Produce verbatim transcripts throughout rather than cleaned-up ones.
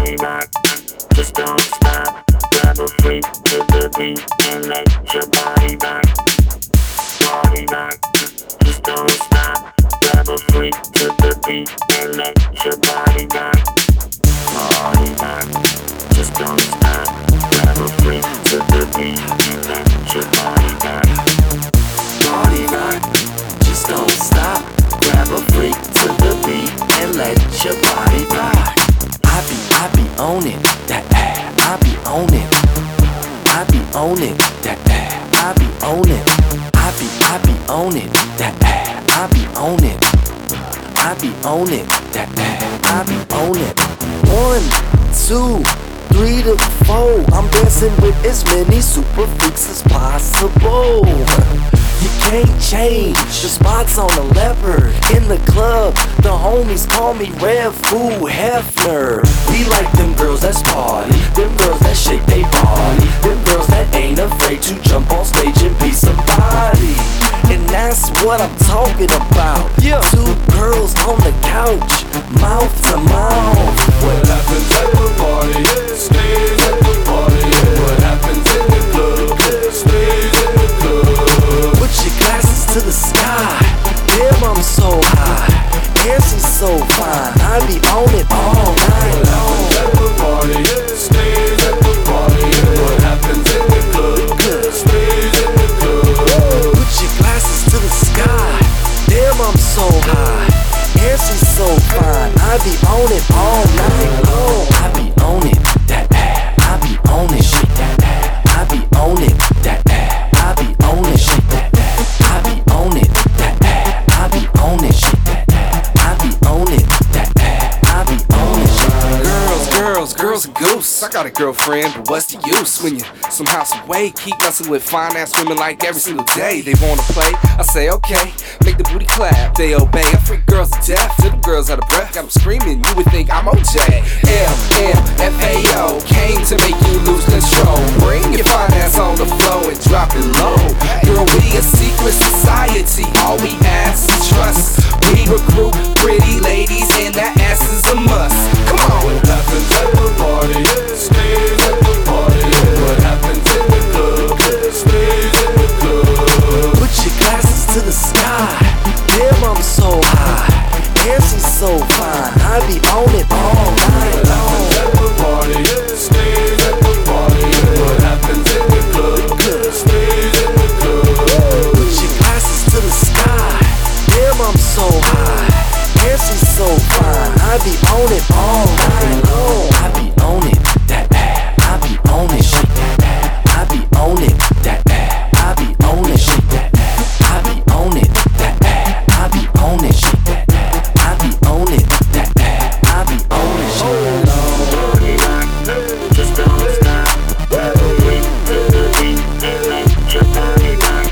body rock. Just don't stop. Grab a freak to the beat and let your body rock. Body rock. Just don't stop. Grab a freak to the beat and let your body rock. Body rock. Just don't stop. Grab a freak to the beat and let your body rock. Body rock. Just don't stop. Grab a freak to the beat and let your body rock. I be, I be on it, that ass. I be on it. I be on it, that ass. I be on it. I be, I be on it, that ass. I be on it. I be on it, that ass. I be on it. One, two, three to four. I'm dancing with as many super freaks as possible. You can't change the spots on the leopard. In the club, the homies call me Red Food Hefner. We like them girls that's party, them girls that shake they body, them girls that ain't afraid to jump on stage and be somebody. And that's what I'm talking about. Yeah. Two girls on the couch, mouth to mouth. What happens at the party stays at the party. What happens in the club stays in the club. Put your glasses to the sky. Damn, I'm so high. Yeah, she's so fine. I be on it all night long. What happens at the party stays at the party. What happens in the club stays in the club. Put your glasses to the sky. Damn, I'm so high. Yeah, she's so fine. I be on it all night long. I be on it, that ass. I be on it, shake that ass. I be on it, that ass. I be on it, shake that ass. I be on it, that ass. I be on it, shake that ass. I be on it, that ass. I be on it, shake that ass. Girls, girls, girls and goose. I got a girlfriend, but what's the use when you somehow, some way keep messing with fine ass women like every single day? They wanna play, I say okay, make the booty clap. They obey, I freak girls to death. To them girls out of breath, got them screaming. You would think I'm O J. L M F A O came to make you lose control. Bring your fine ass on the floor and drop it low. Girl, we a secret society. All we ask is trust. We recruit pretty ladies, and that ass is a must. Come on. What happens at the party stays at the party. What happens in the club stays in the club. Put your glasses to the sky. Damn, I'm so high. Yeah, she's so fine. I be on it all night What long. happens at the party stays at the party. What happens in the club stays in the club. Put your glasses to the sky. Damn, I'm so high. Yeah, she's so fine. I be on it all night long. I be on it, that ass. I be on it, shake that ass. I be on it, that ass. I be on it, shake that ass. I be on it, that ass. I be on it, shake that ass. I be on it, that ass. I be on it, shake that ass. Body rock. Just don't stop. Grab a freak to the beat and let your body rock.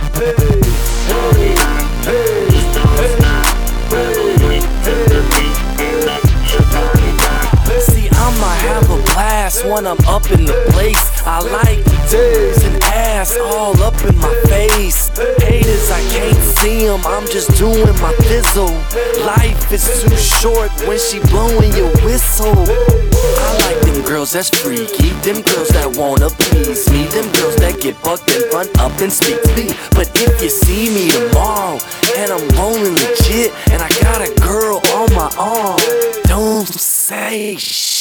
Body rock. Just don't stop. Grab a freak to the beat and let your body rock. See, I'ma have a blast when I'm up in the place. I like titties and ass all up in my face. Haters, I can't see them, I'm just doing my thizzle. Life is too short when she blowing your whistle. I like them girls that's freaky, them girls that wanna please me, them girls that get bucked and run up and speak to me. But if you see me tomorrow and I'm rolling legit and I got a girl on my arm, don't say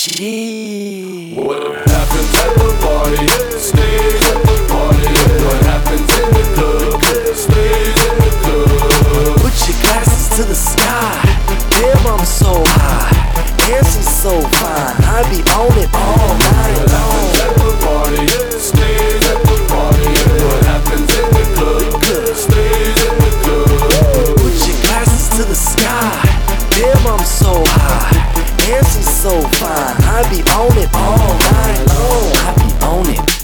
shit. What happens at the party stays at the party. What happens in the club stays in the club. Put your glasses to the sky. Damn, I'm so high. Yeah, she's so fine. I be on it all night What long. happens at the party stays at the party. What happens in the club stays in the club. Put your glasses to the sky. Damn, I'm so high. Yeah, she's so fine. I be on it all night long. I be on it.